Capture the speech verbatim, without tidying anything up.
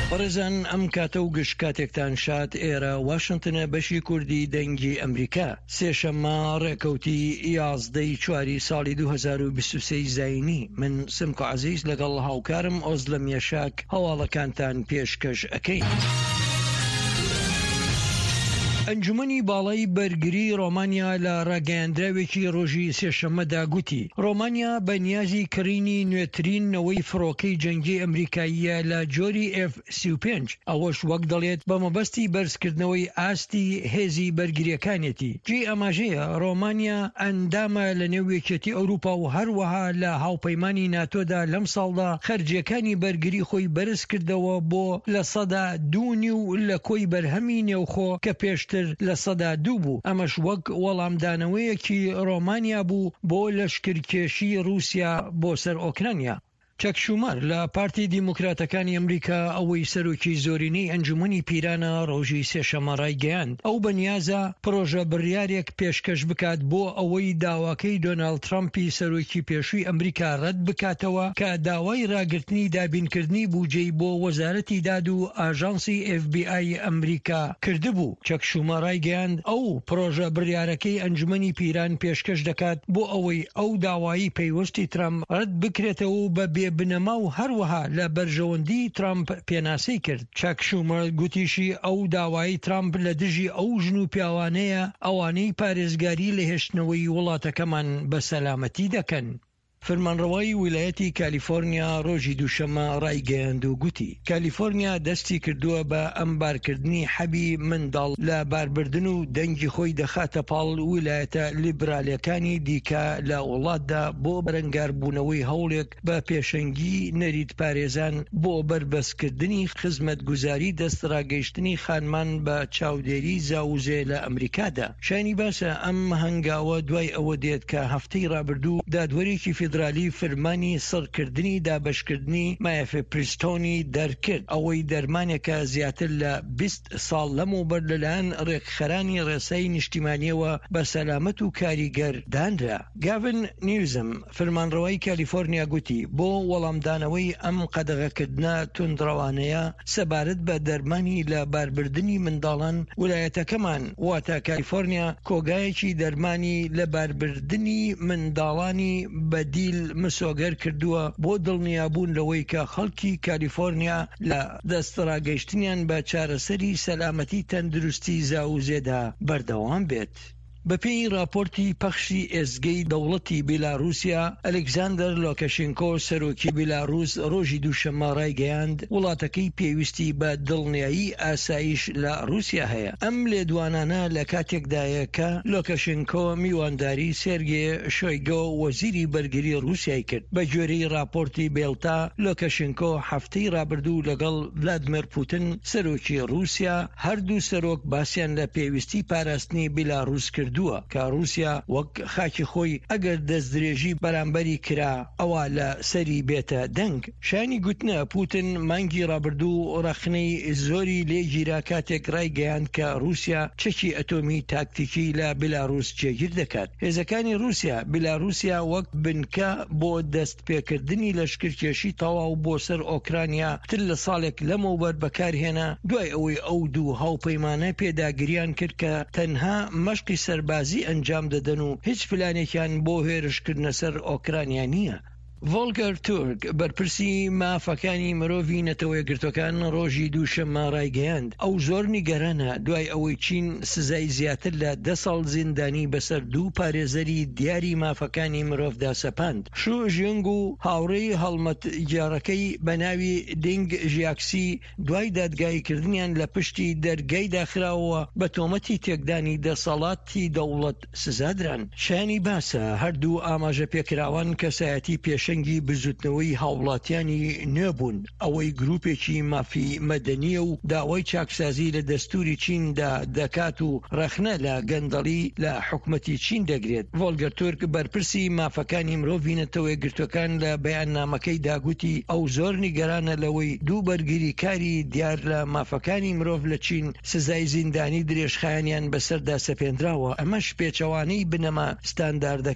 بەڕێزان ئەم کاتە و گشت کاتێکتان شاد ئێرە واشنگتنە بەشی کوردی دەنگی ئەمریکا سێشەممە ڕێکەوتی یازدەی چواری ساڵی دوو هەزار و بیست و سێ زاینی من سمکۆ عەزیز لەگەڵ هاوکارم ئۆزلە میێشاک هەواڵەکانتان پێشکەش ئەەکەین. ئەنجومەنی باڵای بەرگری ڕۆمانیا لە ڕاگەیاندراوێکی ڕۆژی سێشەممەدا گوتی ڕۆمانیا بە نیازی کڕینی نوێترینەوەی فڕۆکەی جەنگی ئەمریکاییە لە جۆری ئێف سی و پێنج ئەوەش وەک دەڵێت بە مەبەستی بەرزکردنەوەی ئاستی هێزی بەرگریەکانێتی جێ ئەماژەیە ڕۆمانیا ئەندامە لە نێوێکێتی ئەوروپا و هەروەها لە هاوپەیمانی ناتۆدا لەم ساڵدا خەرجیەکانی بەرگری خۆی بەرز کردەوە بۆ لە سەدا دوونی و لە کۆی بەرهەمی نێوخۆ کە پێشتر لە سەدا دوو بوو. ئەمەش وەک وەڵامدانەوەیەکی ڕۆمانیا بوو بۆ لەشکرکێشی رووسیا بۆ سەر ئۆکرانیا. چەک شومەر لە پارتی دیموکراتەکانی ئەمریکا ئەوەی سەرۆکی زۆرینەی ئەنجومەنی پیرانە ڕۆژی سێشەممە ڕایگەیاند ئەو بەنیازە پرۆژە بڕیارێک پێشکەش بکات بۆ ئەوەی داواکەی دۆناڵد ترامپی سەرۆکی پێشووی ئەمریکا ڕەت بکاتەوە کە داوای ڕاگررتنی دابینکردنی بوجەی بۆ وەزارەتی داد و ئاژانسی ئێف بی ئای ئەمریکا کردبوو. چەک شومە ڕایگەیاند ئەو پرۆژە بڕیارەکەی ئەنجومەنی پیران پێشکەش دەکات بۆ ئەوەی ئەو داوایی پەیوەستی ترامپ ڕەت بکرێتەوە بە بێ بنەما و هەروەها لە بەرژەوەندی ترامپ پێناسی کرد. چەک شومەر گوتیشی ئەو داوایی ترامپ لە دژی ئەو ژن و پیاوانەیە ئەوانەی پارێزگاری لە هێشتنەوەی وڵاتەکەمان بە سەلامەتی دەکەن. فەرمانڕەوایی ویلایەتی کالیفۆرنیا ڕۆژی دووشەممە ڕایگەیاند و گوتی کالیفۆرنیا دەستی کردووە بە ئەمبارکردنی حەبی منداڵ لە باربردن و دەنگی خۆی دەخاتە پاڵ ویلایەتە لیبرالیەکانی دیکە لە وڵاتدا بۆ بەرەنگاربوونەوەی هەوڵێک بە پێشەنگی نەریت پارێزان بۆ بربەستکردنی خزمەتگوزاری دەستڕاگەیشتنی خانمان بە چاودێری زاوزێ لە ئەمریکادا. شانی باسە ئەم هەنگاوە دوای ئەوە دێت کە هەفتەی ڕابردوو دادوەرێکی فیدرالی فەرمانی سڕکردنی دابەشکردنی مایەفێپریستۆنی دەرکرد ئەوەی دەرمانێکە زیاتر لە بیست ساڵ لەمەوبەر لەلایەن ڕێکخەرانی ڕێسای نیشتیمانیەوە بە سەلامەت و کاریگەر دانرا. گاڤن نیوزم فەرمانڕەوایی کالیفۆرنیا گوتی بۆ وەڵامدانەوەی ئەم قەدەغەکردنە توندڕەوانەیە سەبارەت بە دەرمانی لە باربردنی منداڵان ویلایەتەکەمان واتە کالیفۆرنیا کۆگایەکی دەرمانی لە باربردنی منداڵانی بە دیل مسۆگەر کردووە بۆ دڵنیابوون لەوەی کە خەڵکی کالیفۆرنیا لە دەستڕاگەیشتنیان بە چارەسەری سەلامەتی تەندروستی زاوزێدا بەردەوام بێت. بەپێی راپۆرتی پەخشی ئێزگەی دەوڵەتی بیلاروسیا ئەلێکزاندەر لۆکەشێنکۆ سەرۆکی بیلاروس ڕۆژی دووشەممە ڕایگەیاند وڵاتەکەی پێویستی بە دڵنیایی ئاسایش لە رووسیا هەیە. ئەم لێدوانانە لە کاتێکدایە کە لۆکەشێنکۆ میوانداری سێرگێ شۆیگۆ وەزیری بەرگری رووسیای کرد. بە گوێرەی راپۆرتی بێڵتا لۆکەشێنکۆ هەفتەی ڕابردوو لەگەڵ ڤلادیمیر پوتین سەرۆکی رووسیا هەردوو سەرۆک باسییان لە پێویستی پاراستنی بیلاروس کرد کە رووسیا وەک خاکی خۆی ئەگەر دەستدرێژی بەرامبەری کرا ئەوە لە سەری بێتە دەنگ. شانی گوتنە پوتین مانگی ڕابردوو ڕەخنەی زۆری لێگیرا کاتێک ڕایگەیاند کە رووسیا چەکی ئەتۆمی تاکتیکی لە بیلاروس جێگیر دەکات. هێزەکانی رووسیا بیلاروسیا وەک بنکە بۆ دەستپێکردنی لەشکرکێشی تەواو بۆ سەر ئۆکرانیا تر لە ساڵێک لەمەوبەر بەکارهێنا دوای ئەوەی ئەو دوو هاوپەیمانە پێداگریان کرد کە تەنها مەشقی سەربازی ئەنجام دەدەن و هیچ پلانێکیان بۆ هێرشکردنە سەر ئۆکرانیا نییە. ڤۆلگەر تورک بەرپرسی مافەکانی مرۆڤی نەتەوە یەکگرتوەکان ڕۆژی دووشەممە ڕایگەیاند ئەو زۆر نیگەرانە دوای ئەوەی چین سزای زیاتر لە دە ساڵ زیندانی بەسەر دوو پارێزەری دیاری مافەکانی مرۆڤدا سەپاند. شو ژیۆنگ و هاوڕێی هەڵمەتجارەکەی بە ناوی دینگ ژیاکسی دوای دادگاییکردنیان لە پشتی دەرگای داخراوە بە تۆمەتی تێکدانی دەسەڵاتی دەوڵەت سزادران. شانی باسە هەردوو ئاماژە پێکراوان کەسایەتی پێش شەنگی بزوتنەوەی هاوڵاتیانی نێبوون ئەوەی گروپێکی مافی مەدەنیە و داوای چاکسازی لە دەستوری چیندا دەکات و ڕەخنە لە گەندەڵی لە حکومەتی چین دەگرێت. ڤۆلگەر تورک بەرپرسی مافەکانی مرۆڤی نەتەوە یەکگرتوەکان لە بەیاننامەکەی داگوتی ئەو زۆر نیگەرانە لەوەی دوو بەرگریکاری دیار لە مافەکانی مرۆڤ لە چین سزای زیندانی درێژخایانیان بەسەردا سەپێنراوە. ئەمەش پێچەوانەی بنەما ستانداردەکە